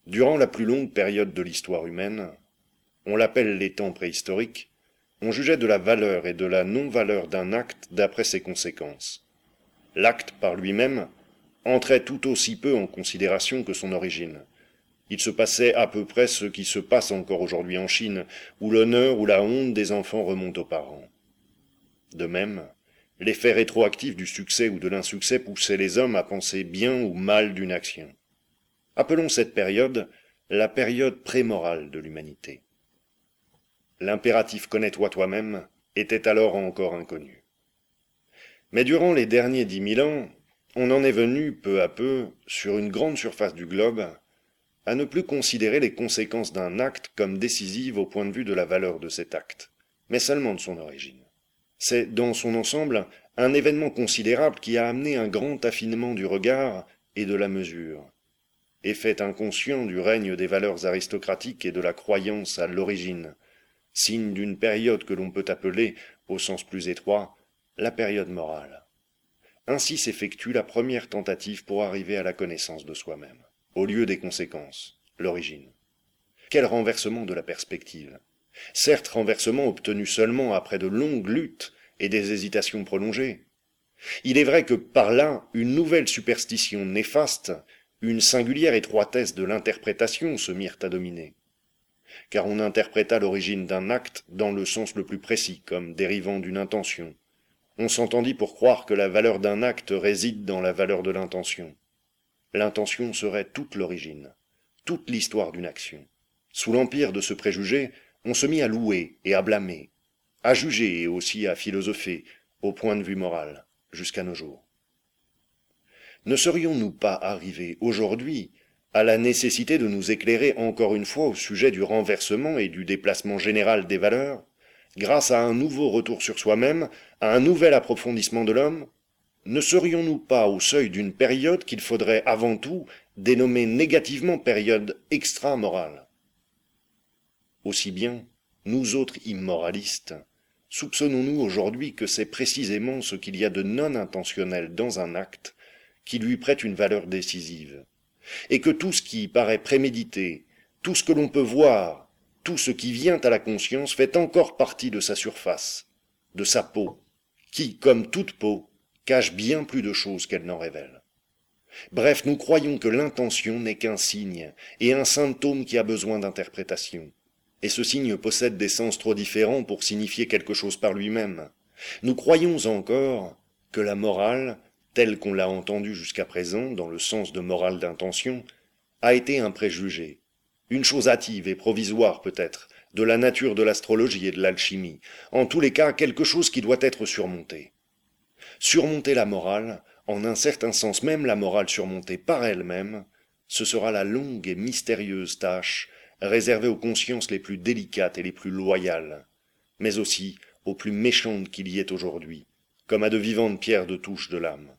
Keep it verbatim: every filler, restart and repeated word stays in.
Durant la plus longue période de l'histoire humaine, on l'appelle les temps préhistoriques, on jugeait de la valeur et de la non-valeur d'un acte d'après ses conséquences. L'acte par lui-même entrait tout aussi peu en considération que son origine. Il se passait à peu près ce qui se passe encore aujourd'hui en Chine, où l'honneur ou la honte des enfants remontent aux parents. De même, l'effet rétroactif du succès ou de l'insuccès poussait les hommes à penser bien ou mal d'une action. Appelons cette période la période prémorale de l'humanité. L'impératif « connais-toi toi-même » était alors encore inconnu. Mais durant les derniers dix mille ans, on en est venu, peu à peu, sur une grande surface du globe, à ne plus considérer les conséquences d'un acte comme décisives au point de vue de la valeur de cet acte, mais seulement de son origine. C'est, dans son ensemble, un événement considérable qui a amené un grand affinement du regard et de la mesure, effet inconscient du règne des valeurs aristocratiques et de la croyance à l'origine, signe d'une période que l'on peut appeler, au sens plus étroit, la période morale. Ainsi s'effectue la première tentative pour arriver à la connaissance de soi-même, au lieu des conséquences, l'origine. Quel renversement de la perspective! Certes, renversement obtenu seulement après de longues luttes et des hésitations prolongées. Il est vrai que par là, une nouvelle superstition néfaste, une singulière étroitesse de l'interprétation se mirent à dominer. Car on interpréta l'origine d'un acte dans le sens le plus précis, comme dérivant d'une intention. On s'entendit pour croire que la valeur d'un acte réside dans la valeur de l'intention. L'intention serait toute l'origine, toute l'histoire d'une action. Sous l'empire de ce préjugé, on se mit à louer et à blâmer, à juger et aussi à philosopher, au point de vue moral, jusqu'à nos jours. Ne serions-nous pas arrivés aujourd'hui à la nécessité de nous éclairer encore une fois au sujet du renversement et du déplacement général des valeurs, grâce à un nouveau retour sur soi-même, à un nouvel approfondissement de l'homme? Ne serions-nous pas au seuil d'une période qu'il faudrait avant tout dénommer négativement période extra-morale? Aussi bien, nous autres immoralistes, soupçonnons-nous aujourd'hui que c'est précisément ce qu'il y a de non intentionnel dans un acte qui lui prête une valeur décisive, et que tout ce qui paraît prémédité, tout ce que l'on peut voir, tout ce qui vient à la conscience fait encore partie de sa surface, de sa peau, qui, comme toute peau, cache bien plus de choses qu'elle n'en révèle. Bref, nous croyons que l'intention n'est qu'un signe et un symptôme qui a besoin d'interprétation. Et ce signe possède des sens trop différents pour signifier quelque chose par lui-même. Nous croyons encore que la morale, telle qu'on l'a entendue jusqu'à présent dans le sens de morale d'intention, a été un préjugé, une chose hâtive et provisoire peut-être, de la nature de l'astrologie et de l'alchimie, en tous les cas quelque chose qui doit être surmonté. Surmonter la morale, en un certain sens même la morale surmontée par elle-même, ce sera la longue et mystérieuse tâche réservée aux consciences les plus délicates et les plus loyales, mais aussi aux plus méchantes qu'il y ait aujourd'hui, comme à de vivantes pierres de touche de l'âme.